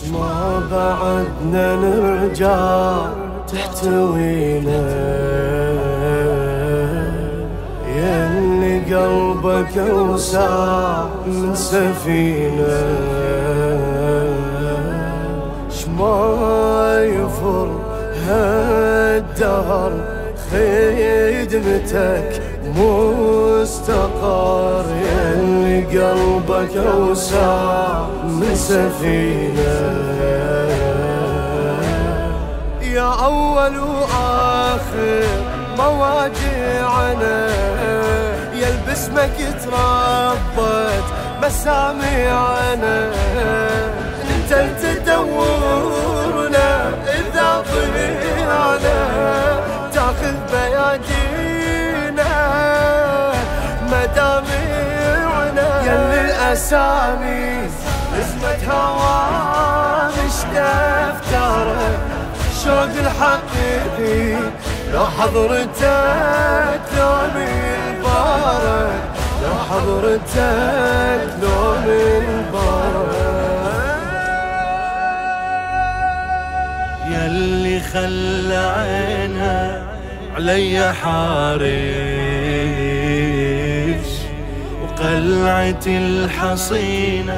ما بعدنا نرجع تحتوينا، ياللي قلبك أوسع من سفينة، شما يفر هالدهر خدمتك مستقر، ياللي قلبك أوسع من سفينة، يا أول وآخر مواجعنا، يا باسمك تربت مسامعنا، انت تدورنا إذا ضيعنا، تاخذ بيادينا مدامعنا، ياللي الأسامي اسمك هوامش دفترك، شوق الحقيقي لو حضرتك لو مبارك، لو حضرتك لو مبارك، ياللي خلى عينها علي حارس، وقلعتي الحصينة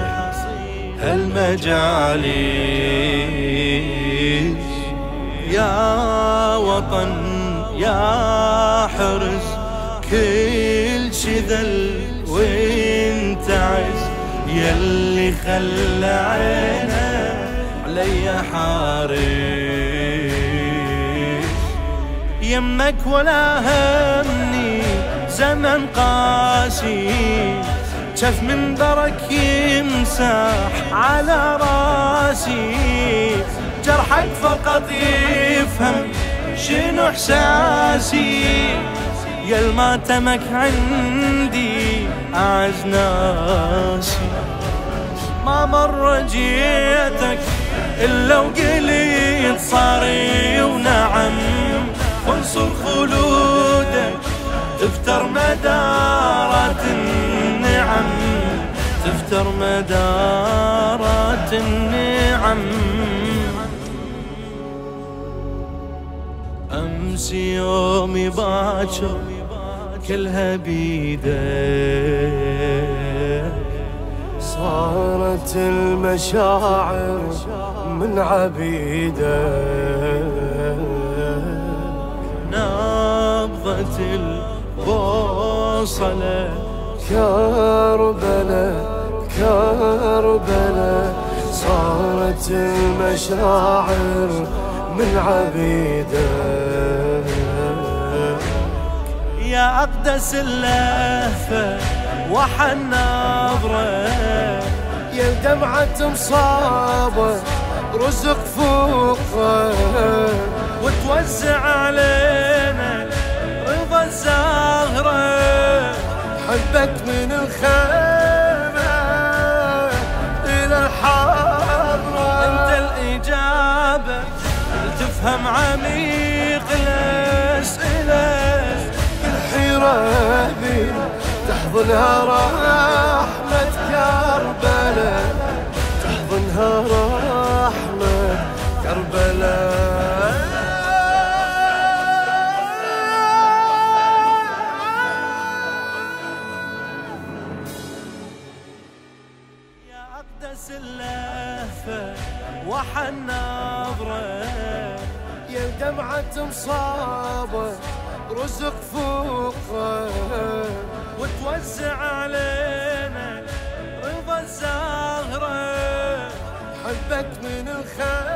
هالمجاليس، يا وطن يا حرس كل شي ذل وانت عز، ياللي خلى عينه علي حارس، يمك ولا همني زمن قاسي، شاف منبرك يمسح على راسي، جرحك فقط يفهم شنو احساسي، يا الماتمك عندي اعز ناسي، ما مر جيتك الا وقليت صاري ونعم، وانصر خلودك تفتر مدارات النعم، تفتر مدارات النعم، أمس يومي باكر كلها بيدك، صارت المشاعر من عبيدك، نبضة البوصلة كربلة كربلة، صارت المشاعر من عبيدك، يا أقدس اللهفة وحن نظرة، يا دمعة مصابة رزق فوقه، وتوزع علينا رضا الزهرة، حبك من الخيمة إلى الحارة، أنت الإجابة تفهم عميق الأسئلة، الحيرة ذي تحضنها رحمة كربلاء، تحضنها رحمة كربلاء، يا أقدس اللهفة وحن نظرة، يا دمعة مصابة رزق فوقه، وتوزع علينا رضا الزهرة، حبك من الخير